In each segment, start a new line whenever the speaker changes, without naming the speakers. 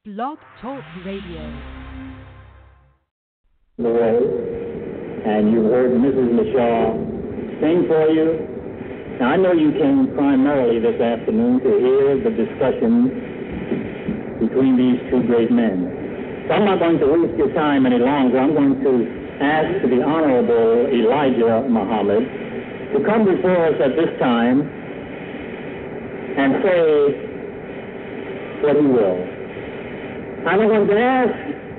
Blog Talk Radio.
The way, and you heard Mrs. Michaud sing for you. Now, I know you came primarily this afternoon to hear the discussion between these two great men. So I'm not going to waste your time any longer. I'm going to ask the Honorable Elijah Muhammad to come before us at this time and say what he will. I'm going to ask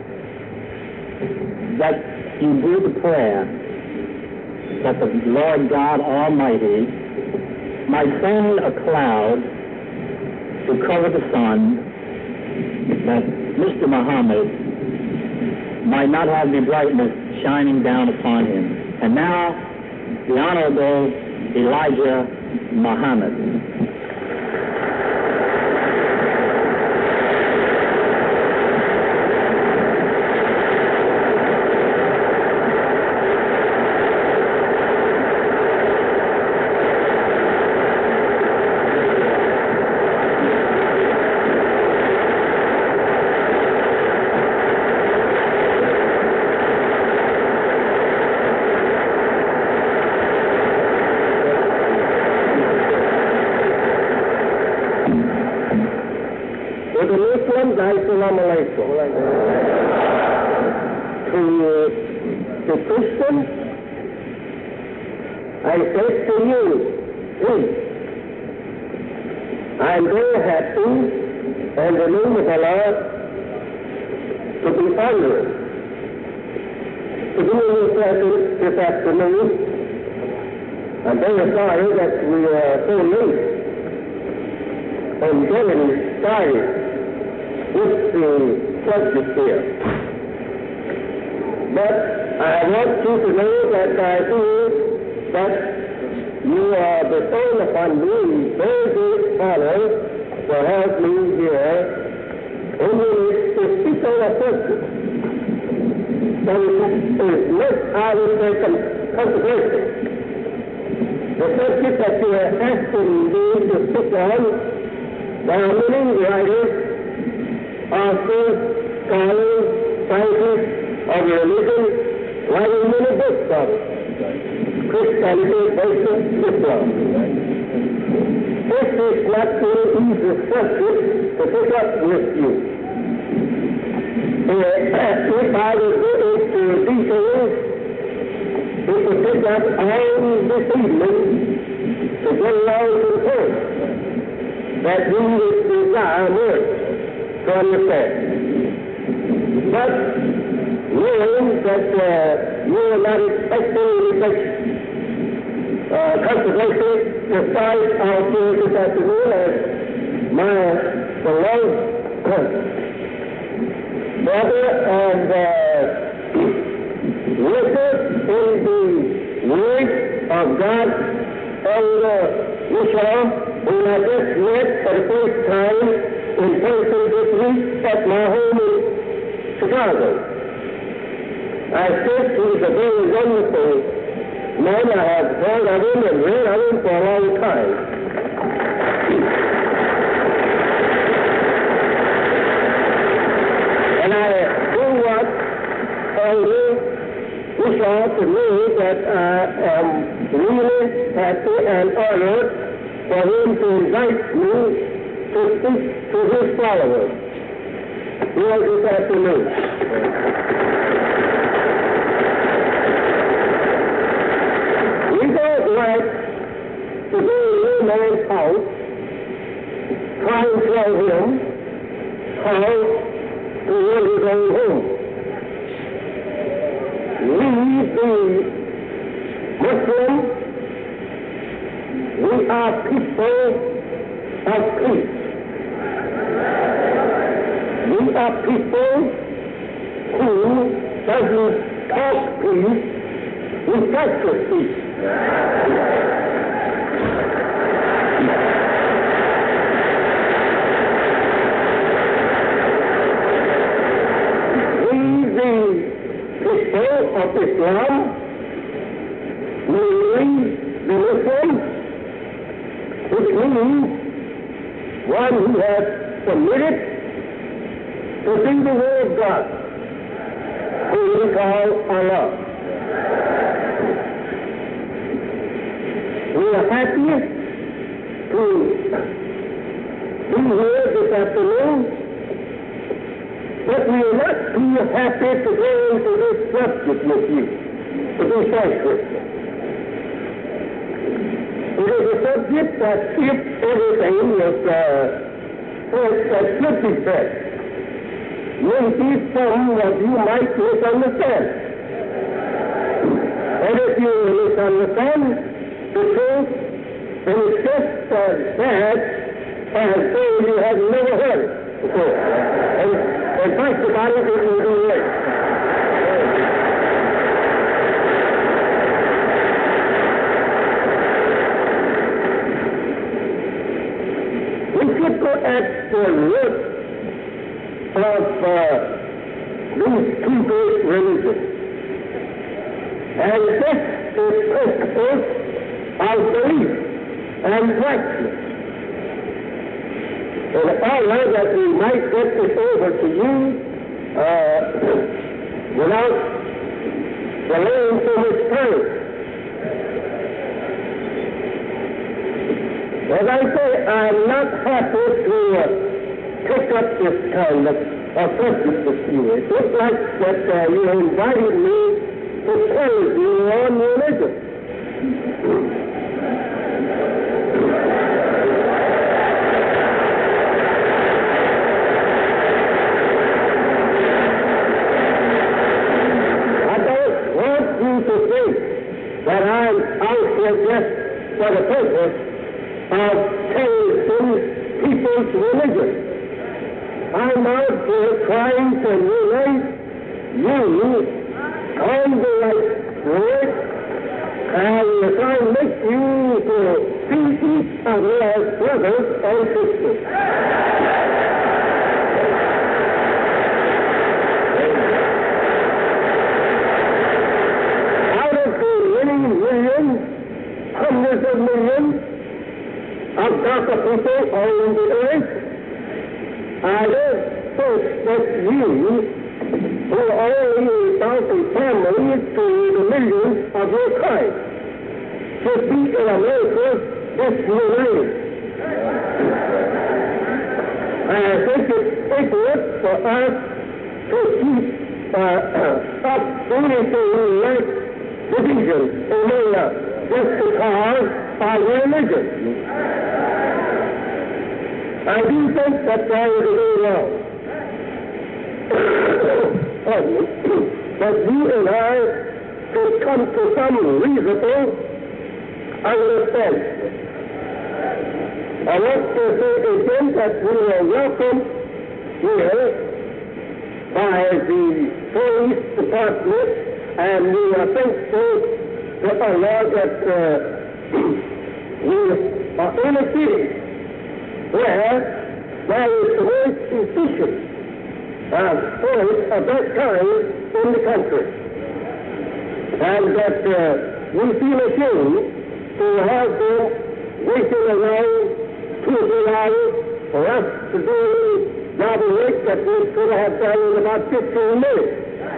that you do the prayer that the Lord God Almighty might send a cloud to cover the sun, that Mr. Muhammad might not have the brightness shining down upon him. And now, the Honorable Elijah Muhammad.
Assalamu alaikum. To Christians, I say to you, please, I am very happy in the name of Allah to be honored to be in your presence this afternoon. I'm very sorry that we are so late on getting started with the subject here. But I want you to know that I feel that you are bestowing upon me very great honor to have me here in to speak on a subject that is not, I would say, controversial. The subject that you are asking me to speak on, there are many writers, authors, scholars, scientists of religion, writing many books of Christianity versus Islam. This is not an easy subject to pick up with you. If I would go into details, it would take up all this evening to get along to the point that we would desire more to understand. But knowing that you are not expecting any such controversy to start out here this afternoon as my beloved brother and witness in the Word of God, Elder Michaud, who I just met for the first time in person this week at my home in Chicago. I think he's a very wonderful man. I have heard of him and read of him for a long time. And I do want Elder Michaud to know that I am really happy and honored for him to invite me to speak to his followers here this afternoon. We don't like to go to a man's house, try and tell him how to run his own home. We, the Muslims, we are people of peace. We are people who doesn't talk peace, we practice peace. We, the people of Islam, we the Muslims, which means one who has submitted to see the will of God, who we call Allah. We are happy to be here this afternoon, but we are not too happy to go into this subject with you, to be frank with you. It is a subject that if everything was that should be said, maybe some of you might misunderstand. And if you misunderstand the truth, then it's just as bad as though you have never heard it before. And think about it, it will be right. We should go at the root of these two great religions. And this is principles of belief and practice. In order that we might get this over to you without delaying so much time. As I say, I'm not happy to pick up this kind of subject with you. It looks like that you invited me to tell you on religion. I don't want you to think that I'm out here just for the purpose of changing people's religion. I'm out here trying to unite you on the right road and try to make you to see each other as brothers and sisters. Out of the many millions, hundreds of millions of darker people on the earth, I don't think that you, who are only about a family to the millions of your kind, should be in America disunited. I think it's ignorant for us to keep up anything like division among us just because of religion. I do think that that is very wrong. But you and I should come to some reasonable understanding. I want to say again that we are welcome here by the police department, and we are thankful to Allah that we are in a city where there is the most efficient force of that kind in the country. And that we feel ashamed to have them waiting around 2 or 3 hours for us to do the job of work that we could have done in about 15 minutes.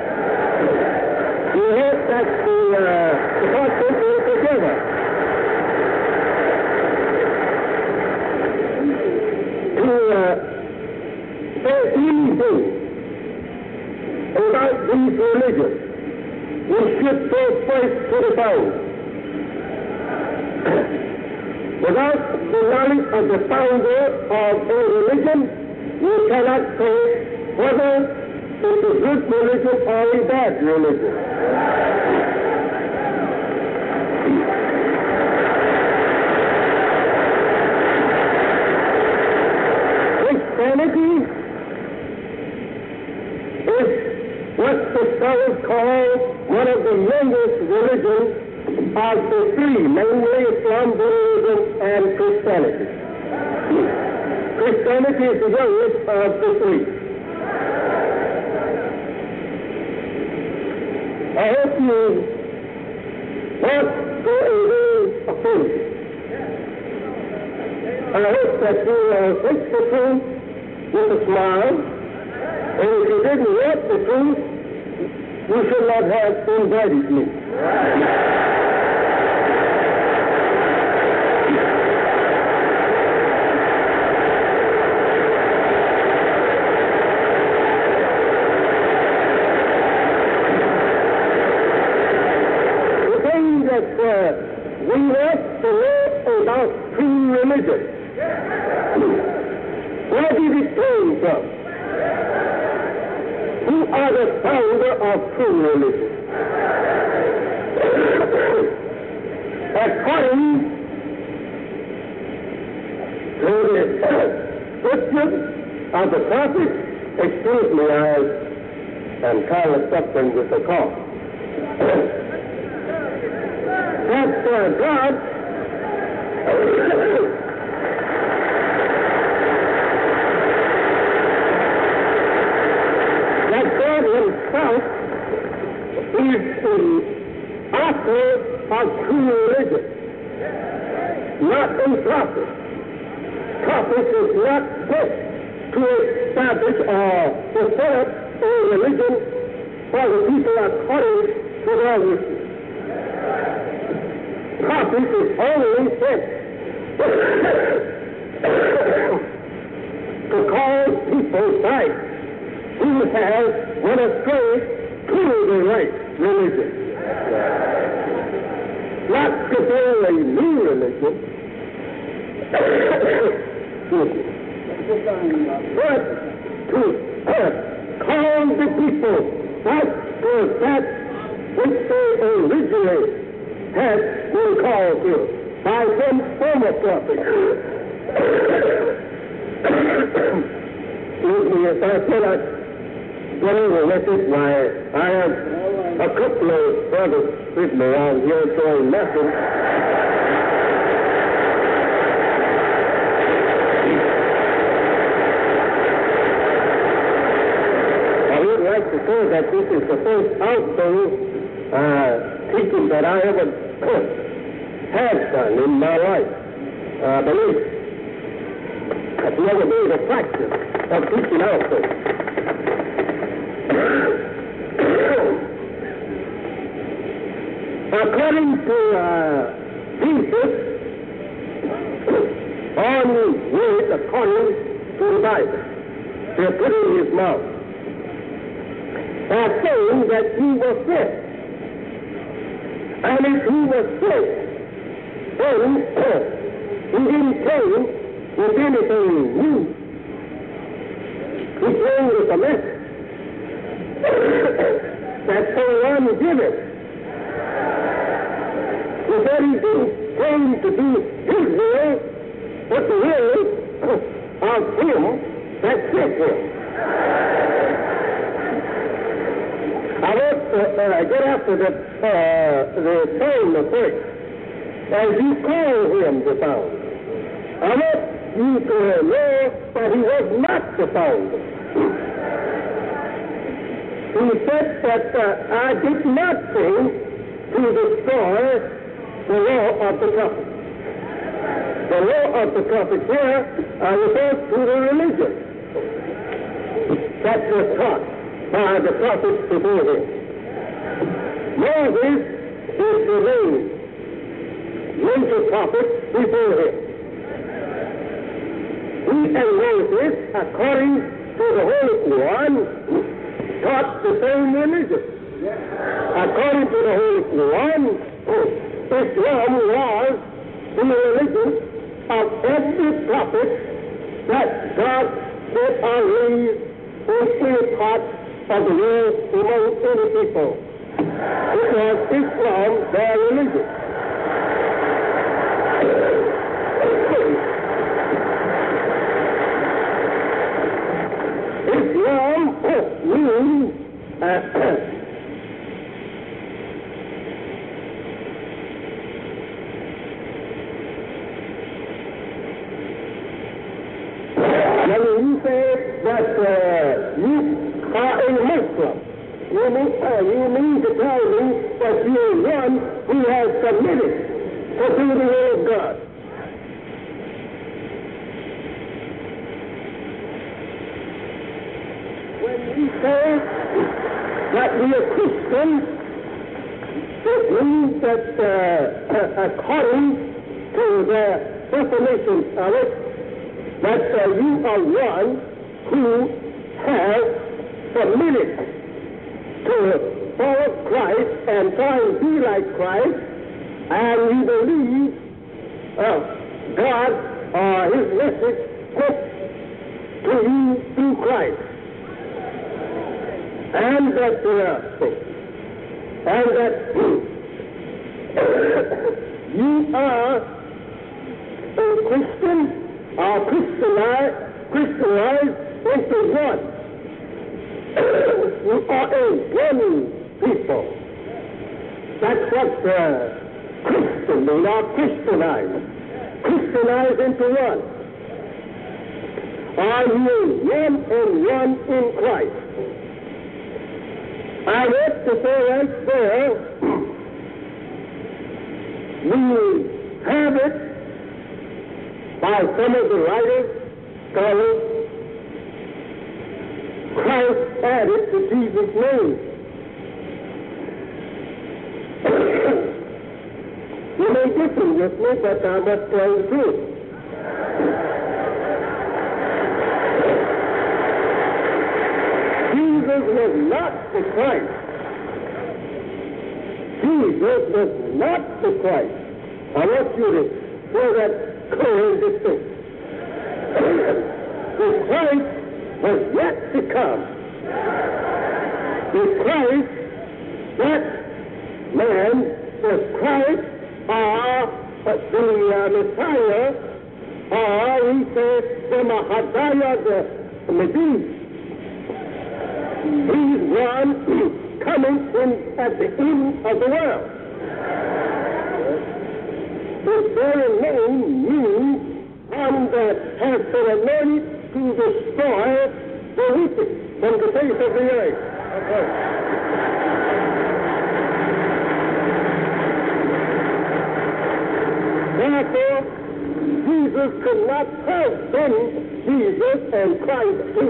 You heard that the department is together. Say anything about these religions, we should go first to the founder. Without the knowledge of the founder of a religion, we cannot say whether it's a good religion or a bad religion. Christianity is what the scholars call one of the youngest religions of the three, namely Islam, Buddhism, and Christianity. Christianity is the youngest of the three. I hope you won't go away offended. I hope that you will take the truth with a smile And if you didn't want the truth, you should not have invited me. We want to know about true religion. Where did it come from? Who are the founder of true religion? According to the scripture of the prophet, excuse me, I am kind of suffering with the cough. That God himself is the author of true religion, not a prophet. Prophet is not sent to establish or to set up a religion for the people according to their wishes. Prophet is only sent to call people back who have went astray to the right religion. Not to build a new religion, but to call the people back to that which they originally had been called to by some former prophet. Excuse me, if I cannot get over with it, why, I have a couple of brothers with me around here showing nothing. I would like to say that this is the first outdoor teaching that I ever have done in my life. Believe it. I've never made a practice of teaching outdoor. According to Jesus, on word according to the Bible, they put in his mouth, by saying that he was sent. And if he was sent, then he didn't came with anything new. He came with a message that someone given. He said he didn't came to do his will, but the will of him that sent him. I want to get after the same first. As you call him the founder, I want you to know that he was not the founder. He said that I did not come to destroy the law of the prophet. The law of the prophet here refers to the religion that was taught by the prophets before him. Moses is the major prophet before him. He and Moses, according to the Holy Quran, taught the same religion. According to the Holy Quran, Islam was the religion of every prophet that God did raise in any part of the world among any people. It was Islam, their religion. Islam means when you say that you are a Muslim, you mean to tell me that you are one who has submitted to do the will of God. When he says that we are Christians, it means that according to the definition of it, that you are one who has submitted to follow Christ and try and be like Christ, and you believe God or His message spoke to you through Christ. And that you are a Christian or Christianized into one. You are a one people. That's what Christian means, or Christianized. Christianized into one. Are you one and one in Christ? I want to say right there, we have it by some of the writers, scholars, Christ added to Jesus' name. You may differ with me, but I must tell the truth. Jesus was not the Christ. Jesus was not the Christ. I want you to throw that clear in this thing. The Christ was yet to come. The Christ, that man, was Christ, or the Messiah, or we say the Mahadiah, the Messiah. He's one coming in at the end of the world. His very name means one that has been anointed to destroy the wicked from the face of the earth. Therefore, Jesus could not have been Jesus and Christ too,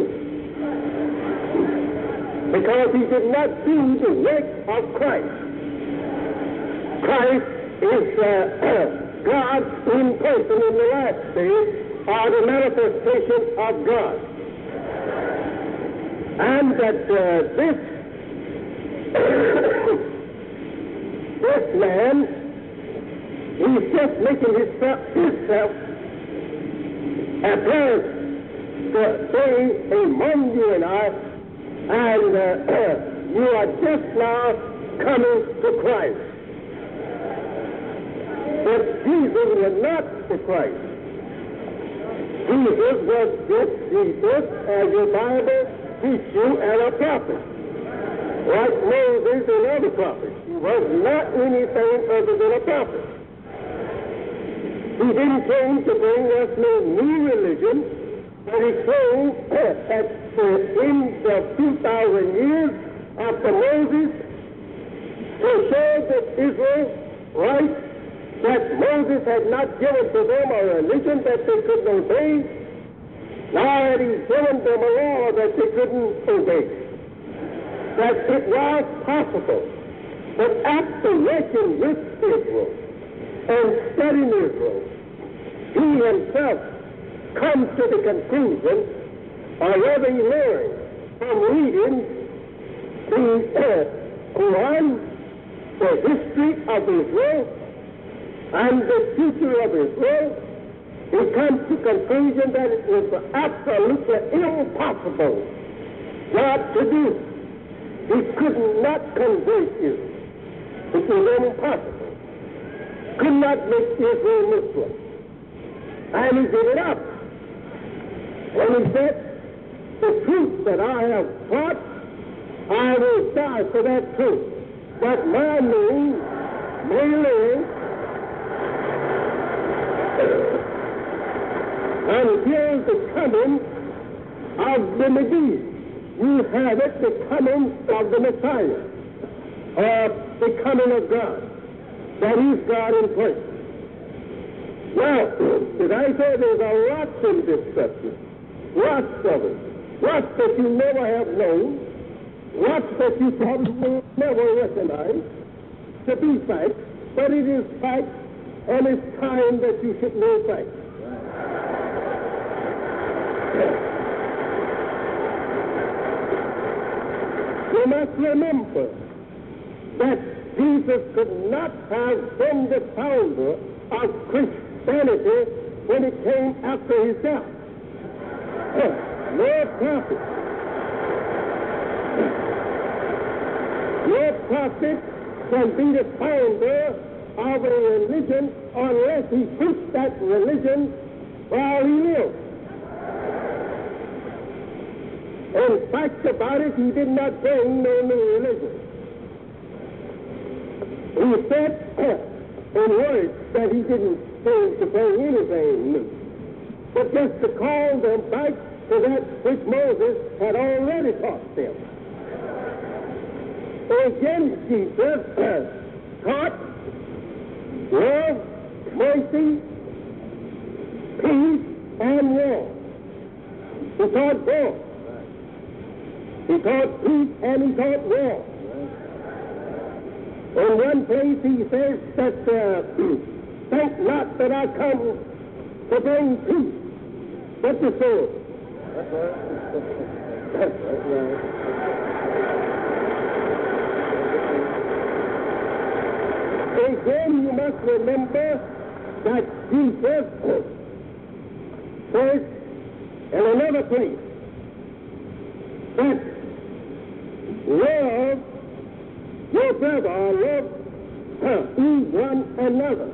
because he did not do the work of Christ. Christ is God in person in the last days, or the manifestation of God. And that this man, he's just making himself appear to say among you and I, and you are just now coming to Christ. But Jesus was not the Christ. Jesus was just Jesus, as your Bible teaches you, and a prophet. Like Moses and other prophets. He was not anything other than a prophet. He didn't come to bring us no new religion, but he came at the end of 2,000 years after Moses to show that Israel, right, that Moses had not given to them a religion that they couldn't obey, nor had he given them a law that they couldn't obey. That it was possible. But after working with Israel and studying Israel, he himself comes to the conclusion, or rather he learned from reading the Quran, the history of Israel, and the future of Israel, he comes to the conclusion that it was absolutely impossible God to do. He could not convert Israel. It was impossible. Could not make Israel Muslim. And he gave it up. When he said, the truth that I have taught, I will die for that truth. But my name may live until the coming of the Messiah. You have it, the coming of the Messiah, or the coming of God. That is God in person. Now, as I say, there's a lot in this subject, lots of it. lots that you never have known, lots that you probably will never recognize to be facts, but it is fact, and it's time that you should know facts. You must remember that Jesus could not have been the founder of Christianity when it came after his death. No prophet. No prophet can be the founder of a religion unless he preached that religion while he lived. In fact about it, he did not bring no new religion. He said in words that he didn't seem to bring anything new, but just to call them back to that which Moses had already taught them. Again, Jesus taught love, mercy, peace, and war. He taught both. He taught peace and he taught war. In one place he says that, think not that I come to bring peace, but the sword. That's right. That's right. Again, you must remember that Jesus says in another place that love your brother, or love one another.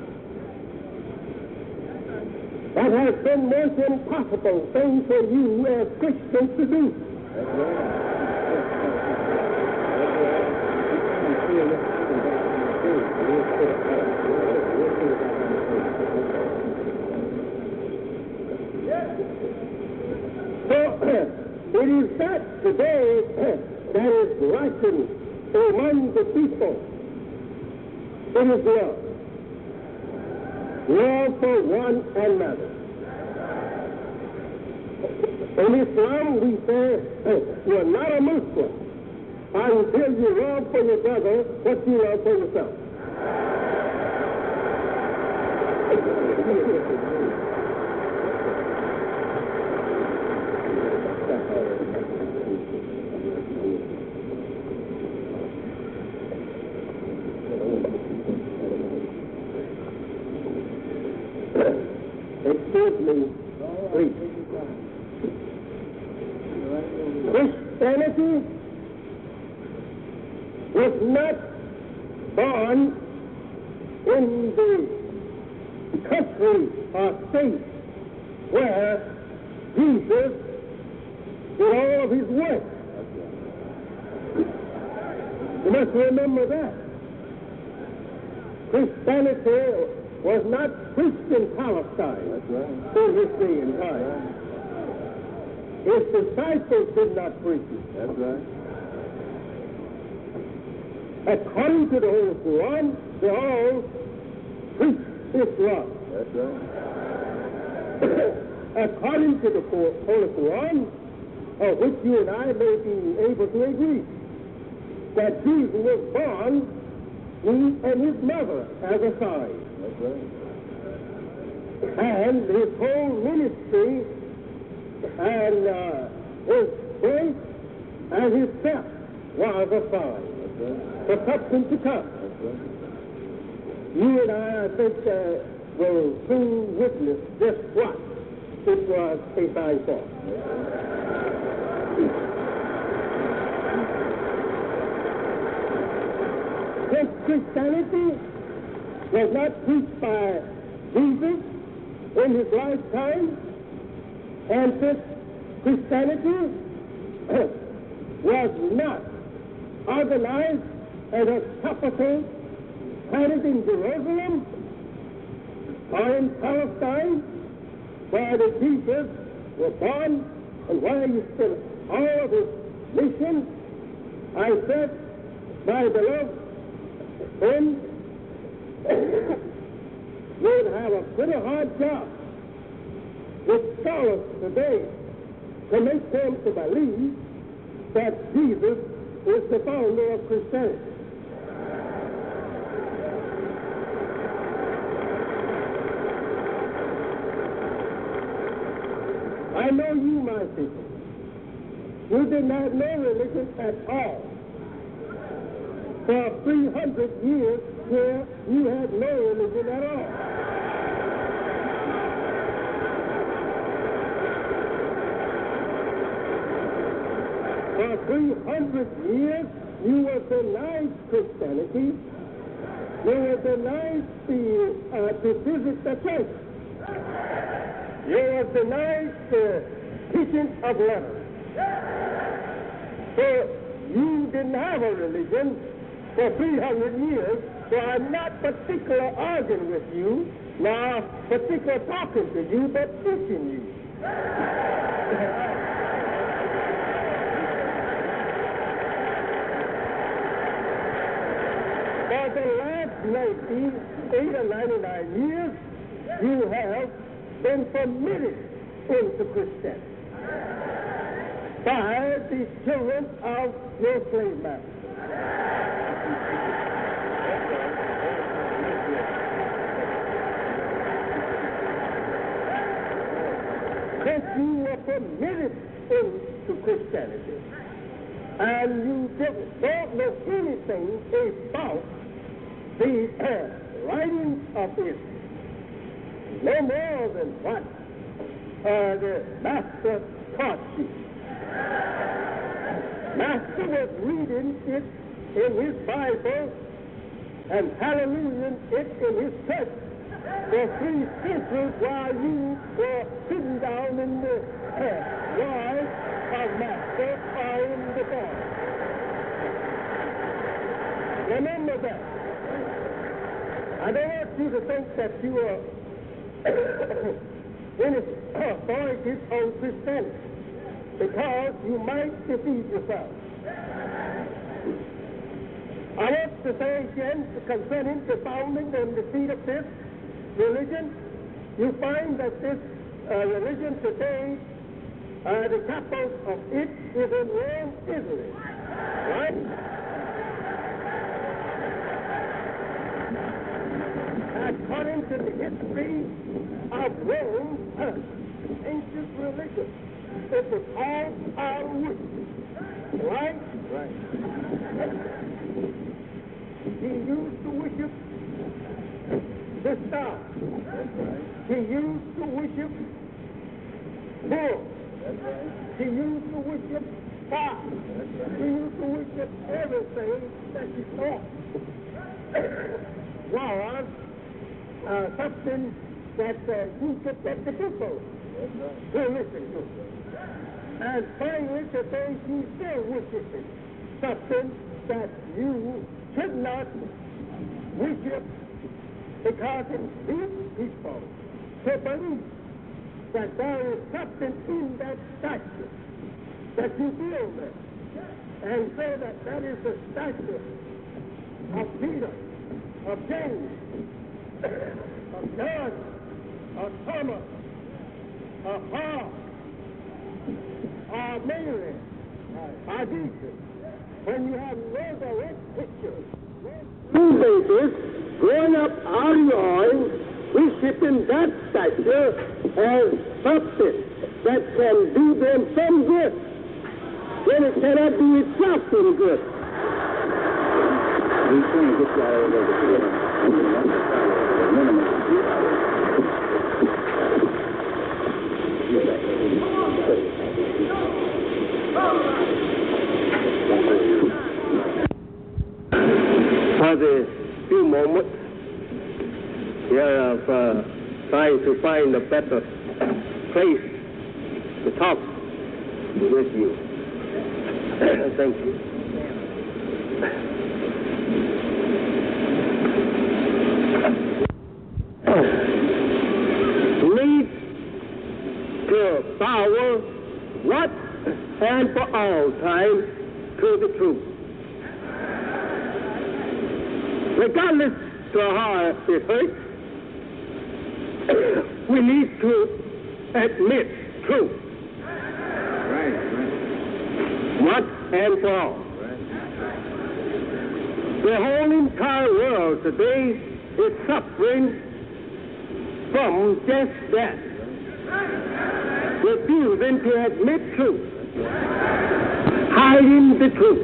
That has been most impossible thing for you as Christians to do. So it is that today that is lacking among the people. It is love. Love for one another. In Islam, we say, you're not a Muslim until you love for your brother what you love for yourself. Excuse me, please. Christianity was not born in the country or state where Jesus did all of his work. You must remember that. Christianity was not preached in Palestine in his day and time. His disciples did not preach it.
That's right.
According to the Holy Quran, they all preach Islam.
That's right.
According to the Holy Quran, of which you and I may be able to agree, that Jesus was born, he and his mother, as a sign.
That's right.
And his whole ministry and his birth and his death was a sign.
That's right.
For something to come.
That's right.
You and I think, will soon witness just what it was a sign for. Since Christianity was not preached by Jesus in his lifetime, and since Christianity was not organized as a capital planted in Jerusalem or in Palestine, where the Jesus was born and where he spent all of his mission, I said, my beloved friends, you'd have a pretty hard job with scholars today to make them to believe that Jesus is the founder of Christianity. I know you, my people. You did not know religion at all. For 300 years here, you had no religion at all. For 300 years, you were denied Christianity. You were denied to visit the church. You were denied the teaching of letters. So you didn't have a religion for 300 years, so I'm not particularly arguing with you, nor particularly talking to you, but teaching you. For the last 98 or 99 years, you have been permitted into Christianity by the children of your slave master. Since you were permitted into Christianity, and you don't know anything about the writings of Israel, no more than what the master taught you. Master was reading it in his Bible and hallelujah it in his church for 3 centuries while you were sitting down in the yard of Master or in the bar. Remember that. I don't want you to think that you are in authority on Christianity, because you might defeat yourself. I want to say again, concerning the founding and the seed of this religion, you find that this religion today, the capital of it is in Rome, Italy. Right? According to the history of Rome, ancient religion, it was all our witches. Right? Right. He used to worship the star. He used to worship bull. He used to worship fire. He used to worship everything that he saw. Was something that you could get the people to listen to. And finally, today, he's still worshiping something that you should not worship, because it leads people to believe that there is something in that statue that you build there, and say that that is the statue of Peter, of James, of John, of Thomas, of Paul, of Mary, of Jesus. When you have no direct pictures, two babies growing up out of yard, worshiping that statue as something that can do them some good, when it cannot do itself some good. He's going to get you out of for the few moments here of trying to find a better place to talk with you. Thank you. Lead to power, what and for all time, to the truth. Regardless to how it hurts, we need to admit truth. once and for all. The whole entire world today is suffering from just that. Refusing to admit truth, hiding the truth.